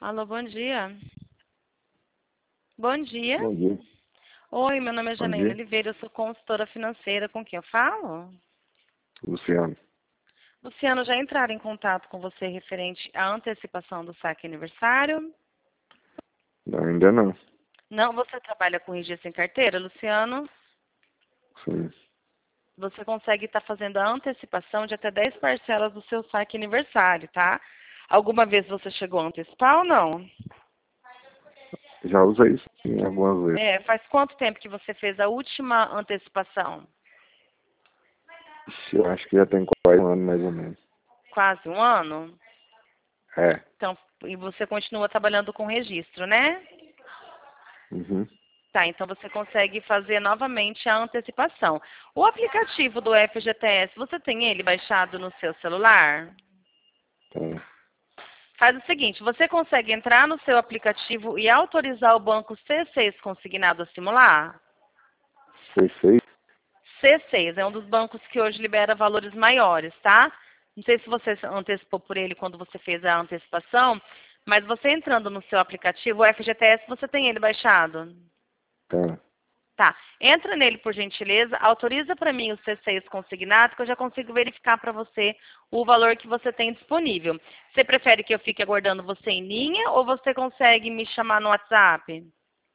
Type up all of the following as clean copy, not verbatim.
Alô, bom dia. Bom dia. Bom dia. Oi, meu nome é Bom Janaína dia. Oliveira, eu sou consultora financeira. Com quem eu falo? Luciano. Luciano, já entraram em contato com você referente à antecipação do saque aniversário? Não, ainda não. Não, você trabalha com registro em carteira, Luciano? Sim. Você consegue estar fazendo a antecipação de até 10 parcelas do seu saque aniversário, tá? Alguma vez você chegou a antecipar ou não? Já usei isso sim, algumas vezes. Faz quanto tempo que você fez a última antecipação? Eu acho que já tem quase um ano mais ou menos. Quase um ano? É. Então, e você continua trabalhando com registro, né? Uhum. Tá, então você consegue fazer novamente a antecipação. O aplicativo do FGTS, você tem ele baixado no seu celular? Tem. Faz o seguinte, você consegue entrar no seu aplicativo e autorizar o banco C6 consignado a simular? C6? C6 é um dos bancos que hoje libera valores maiores, tá? Não sei se você antecipou por ele quando você fez a antecipação, mas você entrando no seu aplicativo, o FGTS, você tem ele baixado? Tem. Tá. Entra nele, por gentileza, autoriza para mim o C6 consignado, que eu já consigo verificar para você o valor que você tem disponível. Você prefere que eu fique aguardando você em linha ou você consegue me chamar no WhatsApp?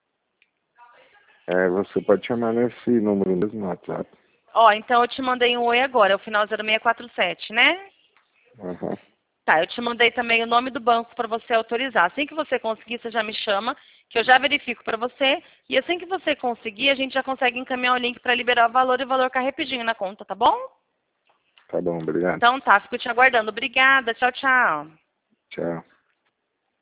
Você pode chamar nesse número mesmo no WhatsApp. Ó, então eu te mandei um oi agora, é o final 0647, né? Aham. Tá, eu te mandei também o nome do banco para você autorizar. Assim que você conseguir, você já me chama, que eu já verifico para você. E assim que você conseguir, a gente já consegue encaminhar o link para liberar o valor e o valor cai rapidinho na conta, tá bom? Tá bom, obrigado. Então tá, fico te aguardando. Obrigada, tchau, tchau. Tchau.